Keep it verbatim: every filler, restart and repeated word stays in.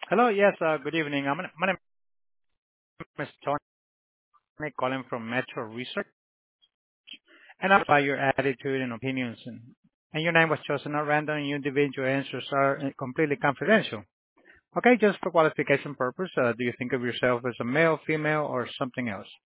Hello. Yes, uh, good evening. I'm, my name is Tony, calling from Metro Research, and I'm by your attitude and opinions. And, and your name was chosen at random, and your individual answers are uh, completely confidential. Okay, just for qualification purpose, uh, do you think of yourself as a male, female, or something else?